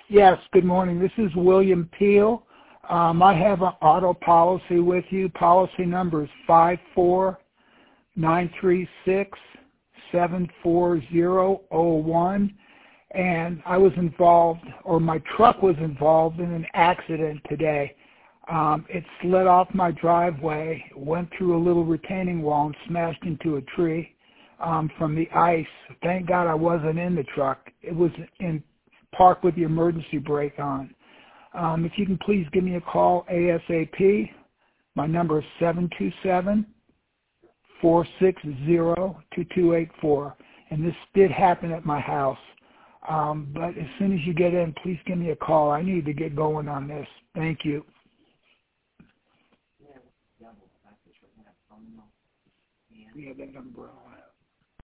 Yes, good morning. This is William Peel. I have an auto policy with you. Policy number is 549367401. And I was involved, or my truck was involved in an accident today. It slid off my driveway, went through a little retaining wall and smashed into a tree from the ice. Thank God I wasn't in the truck. It was in park with the emergency brake on. If you can please give me a call ASAP. My number is 727-460-2284. And this did happen at my house. But as soon as you get in, please give me a call. I need to get going on this. Thank you. We have that umbrella.